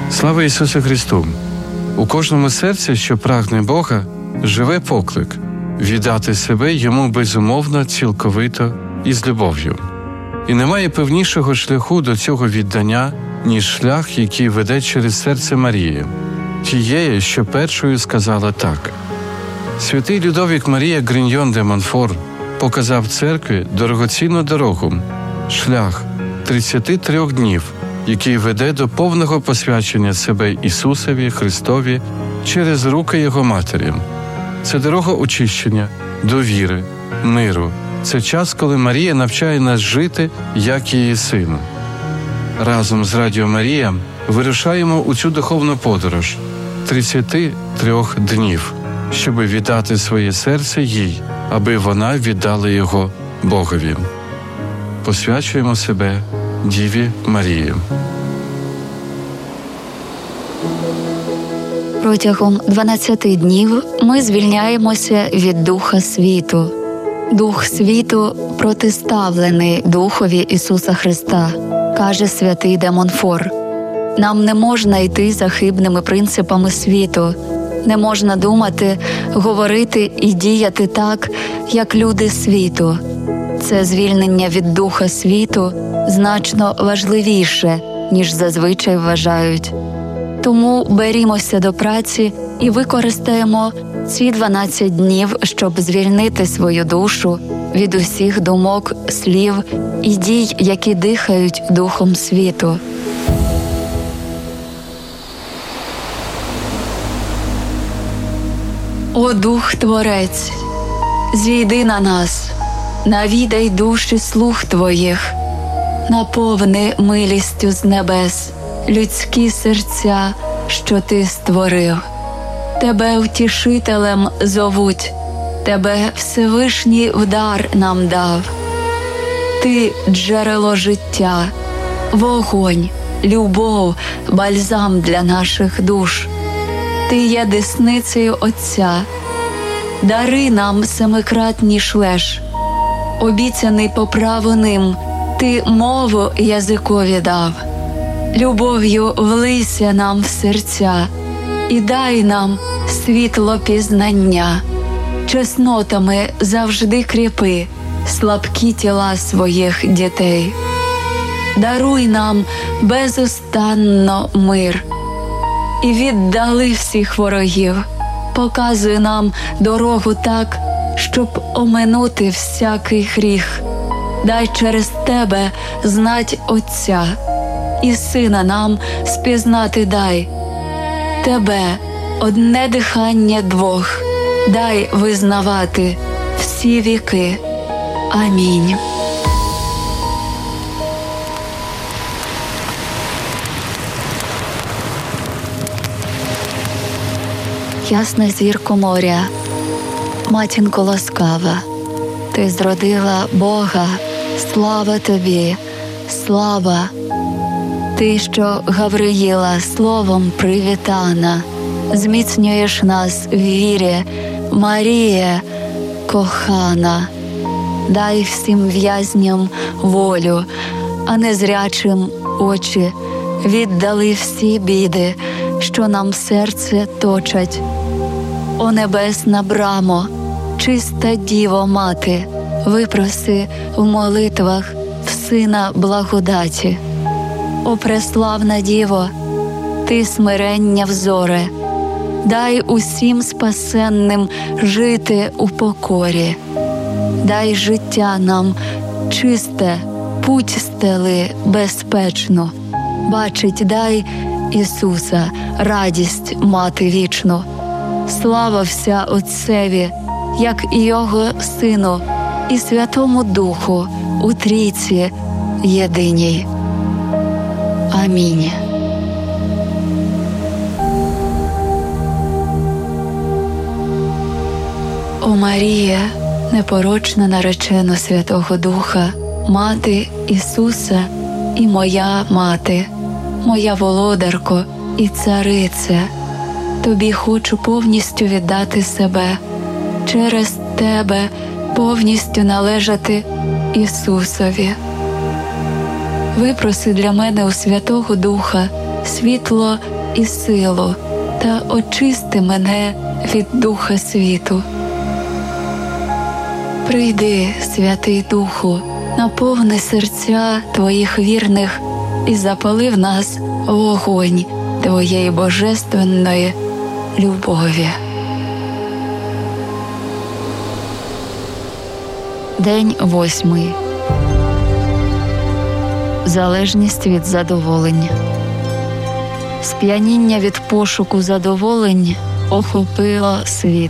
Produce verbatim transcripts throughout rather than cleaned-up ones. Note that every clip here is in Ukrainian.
Слава Ісусу Христу! У кожному серці, що прагне Бога, живе поклик віддати себе Йому безумовно, цілковито і з любов'ю. І немає певнішого шляху до цього віддання, ніж шлях, який веде через серце Марії, тієї, що першою сказала «так». Святий Людовік Марія Гріньйон де Монфор показав церкві дорогоцінну дорогу, шлях тридцяти трьох днів, який веде до повного посвячення себе Ісусові Христові через руки Його Матері. Це дорога очищення, довіри, миру. Це час, коли Марія навчає нас жити, як її син. Разом з Радіо Марія вирушаємо у цю духовну подорож тридцяти трьох днів, щоб віддати своє серце їй, аби вона віддала його Богові. Посвячуємо себе Діві Марії. Протягом дванадцяти днів ми звільняємося від Духа світу. Дух світу протиставлений Духові Ісуса Христа, каже святий де Монфор. Нам не можна йти за хибними принципами світу, не можна думати, говорити і діяти так, як люди світу. Це звільнення від Духа світу значно важливіше, ніж зазвичай вважають. Тому берімося до праці і використаємо ці дванадцять днів, щоб звільнити свою душу від усіх думок, слів і дій, які дихають Духом світу. О Дух Творець, зійди на нас, навідай душі слуг Твоїх, наповни милістю з небес людські серця, що Ти створив. Тебе утішителем зовуть, Тебе Всевишній в дар нам дав. Ти – джерело життя, вогонь, любов, бальзам для наших душ. Ти є десницею Отця. Дари нам семикратний шлеш, обіцяний по праву ним, Ти мову язикові дав. Любов'ю влийся нам в серця і дай нам світло пізнання. Чеснотами завжди кріпи слабкі тіла своїх дітей. Даруй нам безустанно мир і віддали всіх ворогів. Показуй нам дорогу так, щоб оминути всякий гріх. Дай через Тебе знать Отця, і Сина нам спізнати дай. Тебе, одне дихання двох, дай визнавати всі віки. Амінь. Ясна зірко моря, матінко ласкава, Ти зродила Бога, слава Тобі, слава. Ти, що Гавриїла словом привітана, зміцнюєш нас в вірі, Марія кохана. Дай всім в'язням волю, а незрячим очі, віддали всі біди, що нам серце точать. О небесна брамо, чиста Діво Мати, випроси в молитвах в Сина благодаті. О преславна Діво, Ти смирення взоре, дай усім спасенним жити у покорі. Дай життя нам чисте, путь стели безпечну. Бачить дай Ісуса, радість мати вічну. Слава вся Отцеві, як і Його Сину, і Святому Духу у Трійці єдиній. Амінь. О Марія, непорочна наречена Святого Духа, Мати Ісуса і моя Мати, моя володарко і царице, Тобі хочу повністю віддати себе, через Тебе повністю належати Ісусові. Випроси для мене у Святого Духа світло і силу, та очисти мене від духа світу. Прийди, Святий Духу, наповни серця Твоїх вірних і запали в нас вогонь Твоєї божественної любові. День восьмий. Залежність від задоволень. Сп'яніння від пошуку задоволень охопило світ.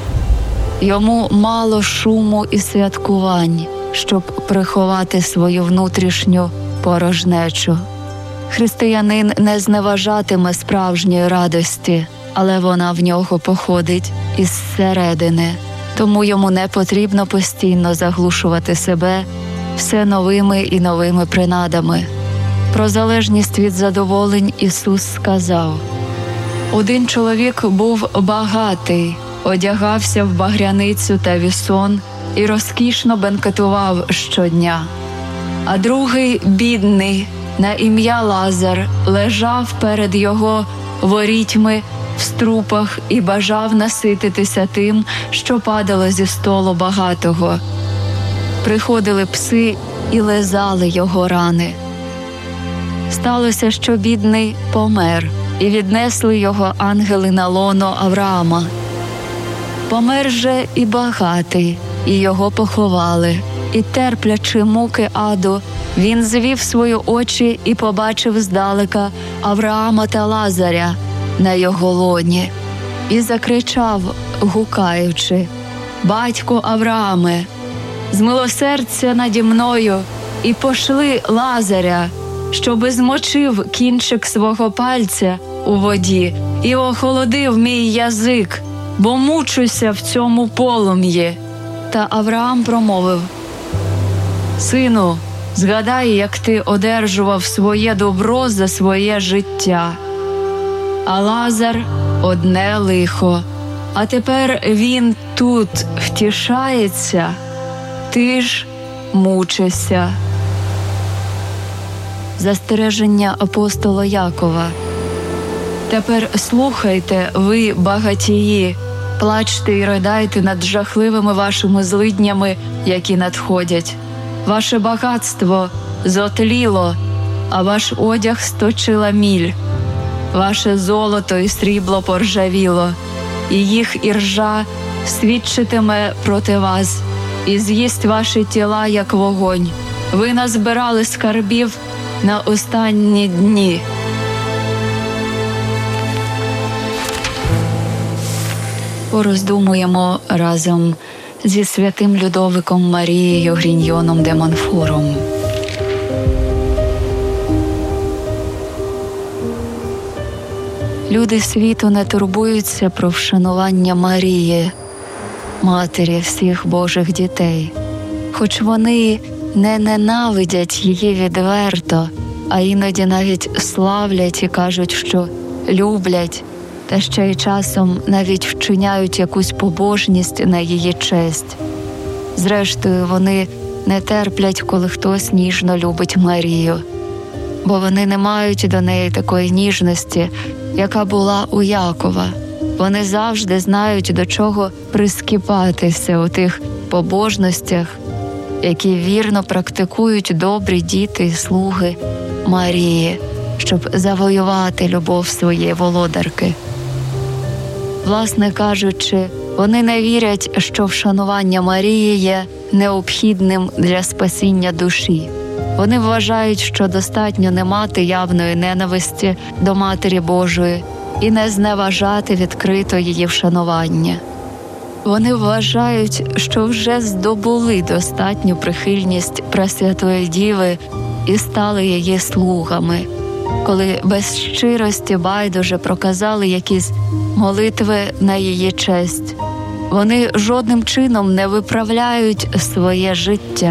Йому мало шуму і святкувань, щоб приховати свою внутрішню порожнечу. Християнин не зневажатиме справжньої радості, але вона в нього походить із середини. Тому йому не потрібно постійно заглушувати себе все новими і новими принадами. Про залежність від задоволень Ісус сказав: «Один чоловік був багатий, одягався в багряницю та вісон і розкішно бенкетував щодня. А другий, бідний, на ім'я Лазар, лежав перед його ворітьми в струпах і бажав насититися тим, що падало зі столу багатого. Приходили пси і лизали його рани. Сталося, що бідний помер, і віднесли його ангели на лоно Авраама. Помер же і багатий, і його поховали, і, терплячи муки аду, він звів свої очі і побачив здалека Авраама та Лазаря на його лоні, і закричав, гукаючи: «Батько Аврааме, змилосердься наді мною і пошли Лазаря, щоби змочив кінчик свого пальця у воді і охолодив мій язик, бо мучуся в цьому полум'ї». Та Авраам промовив: «Сину, згадай, як ти одержував своє добро за своє життя. А Лазар – одне лихо, а тепер він тут втішається, ти ж мучишся». Застереження апостола Якова. «Тепер слухайте, ви, багатії, плачте і ридайте над жахливими вашими злиднями, які надходять. Ваше багатство зотліло, а ваш одяг сточила міль. Ваше золото і срібло поржавіло, і їх іржа свідчитиме проти вас, і з'їсть ваші тіла, як вогонь. Ви назбирали скарбів на останні дні». Пороздумуємо разом зі святим Людовиком Марією Гріньйоном де Монфором. Люди світу не турбуються про вшанування Марії, матері всіх Божих дітей. Хоч вони не ненавидять її відверто, а іноді навіть славлять і кажуть, що люблять, та ще й часом навіть вчиняють якусь побожність на її честь. Зрештою, вони не терплять, коли хтось ніжно любить Марію, бо вони не мають до неї такої ніжності, яка була у Якова. Вони завжди знають, до чого прискіпатися у тих побожностях, які вірно практикують добрі діти і слуги Марії, щоб завоювати любов своєї володарки. Власне кажучи, вони не вірять, що вшанування Марії є необхідним для спасіння душі. Вони вважають, що достатньо не мати явної ненависті до Матері Божої і не зневажати відкрито її вшанування. Вони вважають, що вже здобули достатню прихильність Пресвятої Діви і стали її слугами, коли без щирості байдуже проказали якісь молитви на її честь. Вони жодним чином не виправляють своє життя.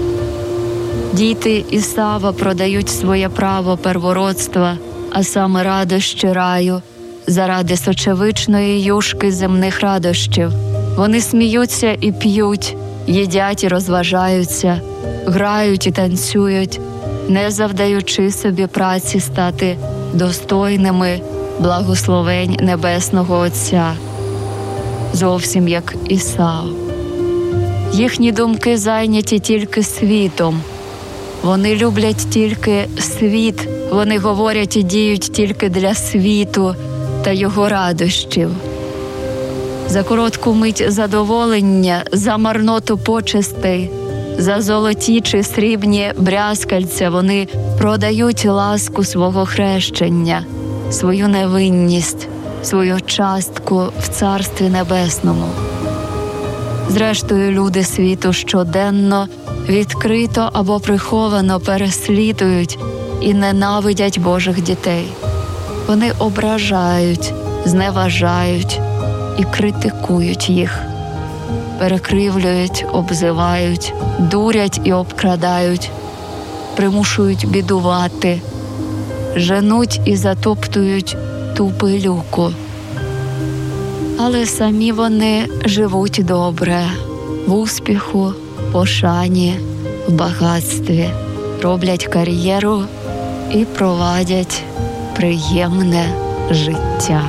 Діти Ісава продають своє право первородства, а саме радощі раю, заради сочевичної юшки земних радощів. Вони сміються і п'ють, їдять і розважаються, грають і танцюють, не завдаючи собі праці стати достойними благословень Небесного Отця, зовсім як Ісав. Їхні думки зайняті тільки світом. Вони люблять тільки світ, вони говорять і діють тільки для світу та його радощів. За коротку мить задоволення, за марноту почестей, за золоті чи срібні брязкальця вони продають ласку свого хрещення, свою невинність, свою частку в Царстві Небесному. Зрештою, люди світу щоденно, відкрито або приховано переслідують і ненавидять Божих дітей. Вони ображають, зневажають і критикують їх, перекривлюють, обзивають, дурять і обкрадають, примушують бідувати, женуть і затоптують ту пилюку. Але самі вони живуть добре, в успіху, пошані, в багатстві, роблять кар'єру і провадять приємне життя.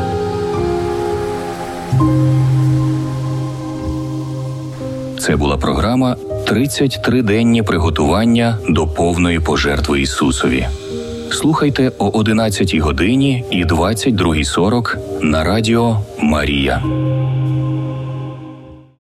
Це була програма «тридцять три денні приготування до повної пожертви Ісусові». Слухайте о одинадцятій годині і двадцять другій сорок на радіо Марія.